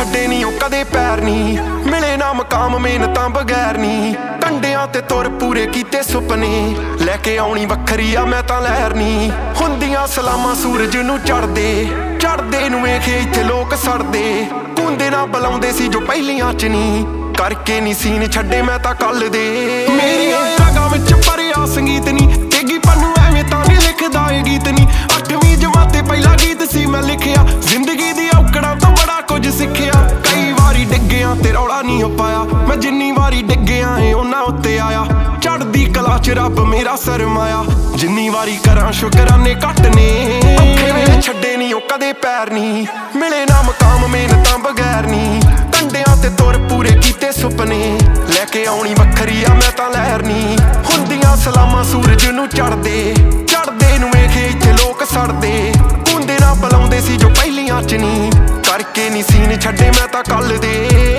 ਛੱਡੇ ਨੀ ਉਹ ਕਦੇ ਪੈਰ ਨੀ, ਮਿਲੇ ਨਾ ਮਕਾਮ ਮਿਹਨਤਾਂ ਬਗੈਰ ਨੀ, ਕੰਡਿਆਂ ਤੇ ਤੁਰ ਪੂਰੇ ਕੀਤੇ ਸੁਪਨੇ, ਲੈ ਕੇ ਆਉਣੀ ਵੱਖਰੀ ਆ ਮੈਂ ਤਾਂ ਲਹਿਰ ਨੀ। ਹੁੰਦੀਆਂ ਸਲਾਮਾਂ ਸੂਰਜ ਨੂੰ ਚੜ੍ਹਦੇ ਨੂੰ ਵੇਖੇ ਇੱਥੇ ਲੋਕ ਸੜਦੇ, ਕੁੰਦੇ ਨਾ ਬੁਲਾਉਂਦੇ ਸੀ ਜੋ ਪਹਿਲੀਆਂ ਚ ਨੀ, ਕਰਕੇ ਨੀ ਸੀਨ ਛੱਡੇ ਮੈਂ ਤਾਂ ਕੱਲ ਦੇ। ਮੇਰੀਆਂ ਰਾਗਾਂ ਵਿੱਚ ਭਰਿਆ ਸੰਗੀਤ ਨੀ, ਤੇਗੀ ਪੰਨੂ ਐਵੇਂ ਤਾਂ ਨੀ ਲਿਖਦਾ ਇਹ ਗੀਤ ਨੀ, 8ਵੀਂ ਜਮਾਤ ਤੇ ਪਹਿਲਾ ਗੀਤ ਸੀ ਮੈਂ ਲਿਖਿਆ, ਜ਼ਿੰਦਗੀ ਦੀ ਔਕੜਾਂ ਤੋਂ ਬੜਾ ਕੁਝ ਸਿੱਖਿਆ। ਕਈ ਵਾਰੀ ਡਿੱਗਿਆ ਤੇ ਰੌਲਾ ਨਹੀਂ ਹੋ ਪਾਇਆ, ਮੈਂ ਜਿੰਨੀ ਵਾਰੀ ਡਿੱਗਿਆ ਏ ਉਹਨਾਂ ਉੱਤੇ ਆਇਆ, ਚੜ੍ਹਦੀ ਕਲਾ ਚ ਰੱਬ ਮੇਰਾ ਸਰਮਾਇਆ, ਜਿੰਨੀ ਵਾਰੀ ਕਰਾਂ ਸ਼ੁਕਰਾਨੇ ਘੱਟ ਨੇ। ਔਖੇ ਵੇਲੇ ਛੱਡੇ ਨੀ ਉਹ ਕਦੇ ਪੈਰ ਨੀ, ਮਿਲੇ ਨਾ ਮਕਾਮ ਮਿਹਨਤਾਂ ਬਗੈਰ ਨੀ, ਕੰਡਿਆਂ ਤੇ ਤੁਰ ਪੂਰੇ ਕੀਤੇ ਸੁਪਨੇ, ਲੈ ਕੇ ਆਉਣੀ ਵੱਖਰੀ ਆ ਮੈਂ ਤਾਂ ਲਹਿਰ ਨੀ। ਹੁੰਦੀਆਂ ਸਲਾਮਾਂ ਸੂਰਜ ਨੂੰ ਚੜ੍ਹਦੇ ਨੂੰ ਵੇਖੇ ਇੱਥੇ ਲੋਕ ਸੜਦੇ, ਕੁੰਦੇ ਨਾ ਬੁਲਾਉਂਦੇ ਸੀ ਜੋ ਪਹਿਲੀਆਂ ਚ ਨੀ, ਕਰਕੇ ਨੀ ਸੀਨ ਛੱਡੇ ਮੈਂ ਤਾਂ ਕੱਲ ਦੇ।